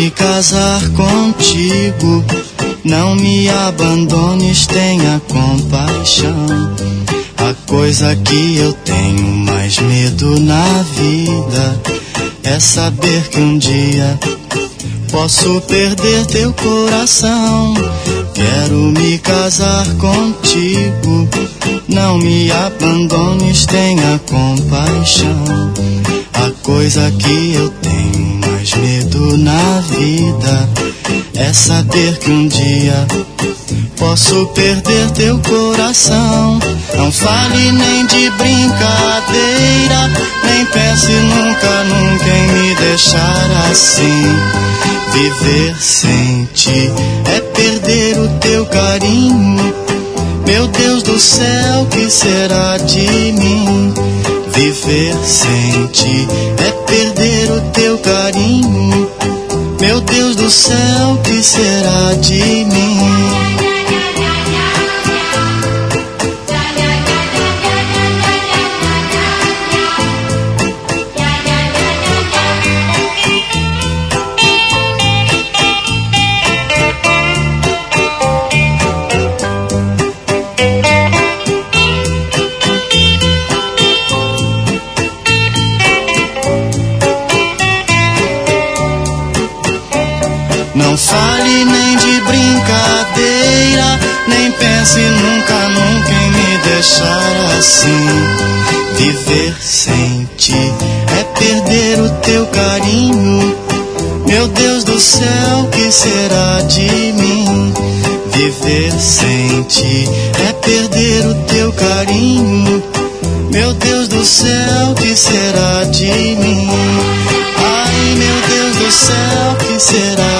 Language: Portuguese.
me casar contigo. Não me abandones, tenha compaixão. A coisa que eu tenho mais medo na vida é saber que um dia posso perder teu coração. Quero me casar contigo. Não me abandones, tenha compaixão. A coisa que eu tenho mais medo na vida é saber que um dia posso perder teu coração. Não fale nem de brincadeira, nem pense nunca em me deixar assim. Viver sem ti é perder o teu carinho. Meu Deus do céu, que será de mim? Viver sem ti é perder o teu carinho. Meu Deus do céu, que será de mim? Não fale nem de brincadeira, nem pense nunca em me deixar assim. Viver sem ti é perder o teu carinho. Meu Deus do céu, que será de mim? Viver sem ti é perder o teu carinho. Meu Deus do céu, que será de mim? Ai, meu Deus do céu, que será